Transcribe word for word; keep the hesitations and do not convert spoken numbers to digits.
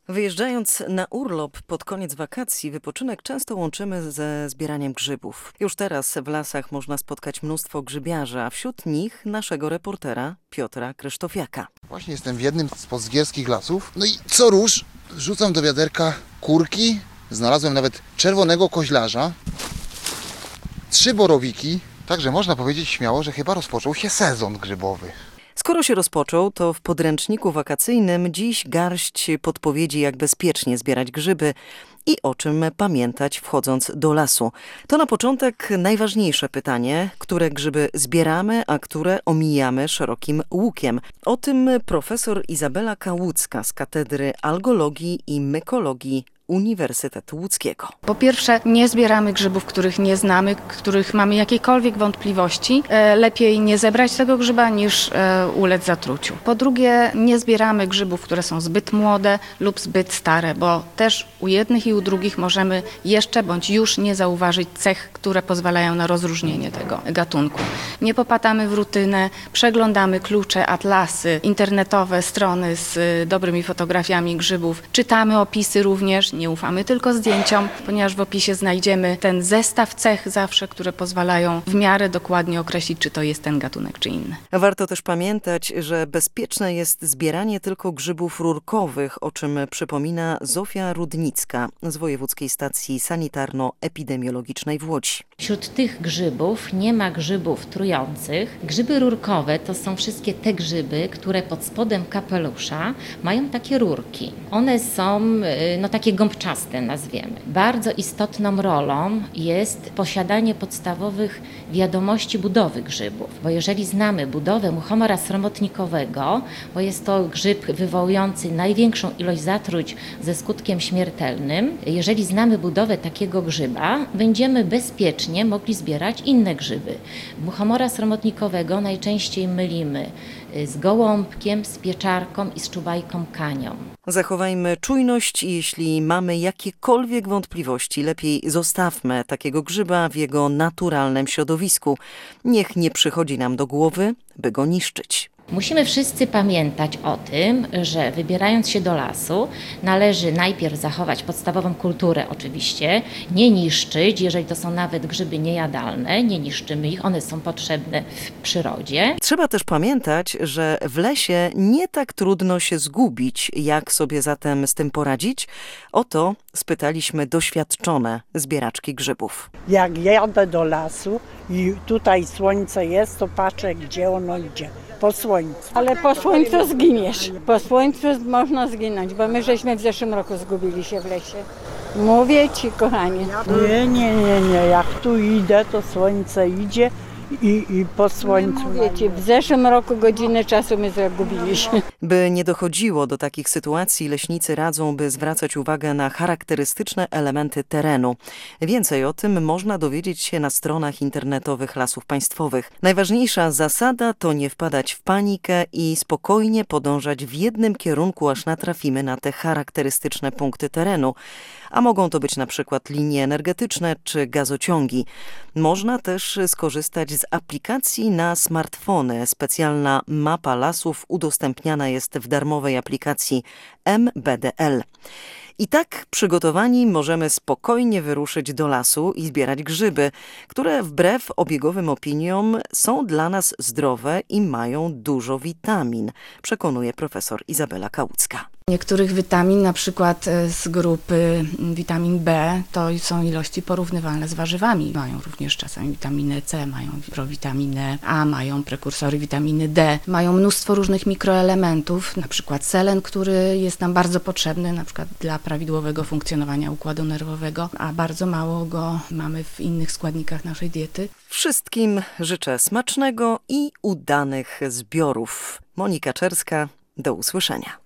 Wyjeżdżając na urlop pod koniec wakacji, wypoczynek często łączymy ze zbieraniem grzybów. Już teraz w lasach można spotkać mnóstwo grzybiarzy, a wśród nich naszego reportera Piotra Krysztofiaka. Właśnie jestem w jednym z podzgierskich lasów. No i co rusz rzucam do wiaderka kurki. Znalazłem nawet czerwonego koźlarza, trzy borowiki. Także można powiedzieć śmiało, że chyba rozpoczął się sezon grzybowy. Skoro się rozpoczął, to w podręczniku wakacyjnym dziś garść podpowiedzi, jak bezpiecznie zbierać grzyby i o czym pamiętać wchodząc do lasu. To na początek najważniejsze pytanie, które grzyby zbieramy, a które omijamy szerokim łukiem. O tym profesor Izabela Kałucka z Katedry Algologii i Mykologii Uniwersytetu Łódzkiego. Po pierwsze, nie zbieramy grzybów, których nie znamy, których mamy jakiekolwiek wątpliwości. E, lepiej nie zebrać tego grzyba, niż e, ulec zatruciu. Po drugie, nie zbieramy grzybów, które są zbyt młode lub zbyt stare, bo też u jednych i u drugich możemy jeszcze bądź już nie zauważyć cech, które pozwalają na rozróżnienie tego gatunku. Nie popadamy w rutynę, przeglądamy klucze, atlasy, internetowe strony z y, dobrymi fotografiami grzybów. Czytamy opisy również. Nie ufamy tylko zdjęciom, ponieważ w opisie znajdziemy ten zestaw cech zawsze, które pozwalają w miarę dokładnie określić, czy to jest ten gatunek, czy inny. Warto też pamiętać, że bezpieczne jest zbieranie tylko grzybów rurkowych, o czym przypomina Zofia Rudnicka z Wojewódzkiej Stacji Sanitarno-Epidemiologicznej w Łodzi. Wśród tych grzybów nie ma grzybów trujących. Grzyby rurkowe to są wszystkie te grzyby, które pod spodem kapelusza mają takie rurki. One są no, takie gąbczaste, nazwiemy. Bardzo istotną rolą jest posiadanie podstawowych wiadomości budowy grzybów, bo jeżeli znamy budowę muchomora sromotnikowego, bo jest to grzyb wywołujący największą ilość zatruć ze skutkiem śmiertelnym, jeżeli znamy budowę takiego grzyba, będziemy bezpiecznie mogli zbierać inne grzyby. Muchomora sromotnikowego najczęściej mylimy z gołąbkiem, z pieczarką i z czuwajką kanią. Zachowajmy czujność i jeśli mamy jakiekolwiek wątpliwości, lepiej zostawmy takiego grzyba w jego naturalnym środowisku. Niech nie przychodzi nam do głowy, by go niszczyć. Musimy wszyscy pamiętać o tym, że wybierając się do lasu, należy najpierw zachować podstawową kulturę oczywiście, nie niszczyć, jeżeli to są nawet grzyby niejadalne, nie niszczymy ich, one są potrzebne w przyrodzie. Trzeba też pamiętać, że w lesie nie tak trudno się zgubić. Jak sobie zatem z tym poradzić? O to spytaliśmy doświadczone zbieraczki grzybów. Jak jadę do lasu i tutaj słońce jest, to patrzę, gdzie ono idzie. Po słońcu. Ale po słońcu zginiesz. Po słońcu można zginąć, bo my żeśmy w zeszłym roku zgubili się w lesie. Mówię ci, kochanie. Nie, nie, nie, nie. Jak tu idę, to słońce idzie i, i po słońcu. Mówię ci, w zeszłym roku godziny czasu my zgubiliśmy. By nie dochodziło do takich sytuacji, leśnicy radzą, by zwracać uwagę na charakterystyczne elementy terenu. Więcej o tym można dowiedzieć się na stronach internetowych Lasów Państwowych. Najważniejsza zasada to nie wpadać w panikę i spokojnie podążać w jednym kierunku, aż natrafimy na te charakterystyczne punkty terenu. A mogą to być na przykład linie energetyczne czy gazociągi. Można też skorzystać z aplikacji na smartfony. Specjalna mapa lasów udostępniana jest w darmowej aplikacji M B D L. I tak przygotowani możemy spokojnie wyruszyć do lasu i zbierać grzyby, które wbrew obiegowym opiniom są dla nas zdrowe i mają dużo witamin, przekonuje profesor Izabela Kałucka. Niektórych witamin, na przykład z grupy witamin B, to są ilości porównywalne z warzywami. Mają również czasami witaminę C, mają prowitaminę A, mają prekursory witaminy D, mają mnóstwo różnych mikroelementów, na przykład selen, który jest nam bardzo potrzebny, na przykład dla prawidłowego funkcjonowania układu nerwowego, a bardzo mało go mamy w innych składnikach naszej diety. Wszystkim życzę smacznego i udanych zbiorów. Monika Czerska, do usłyszenia.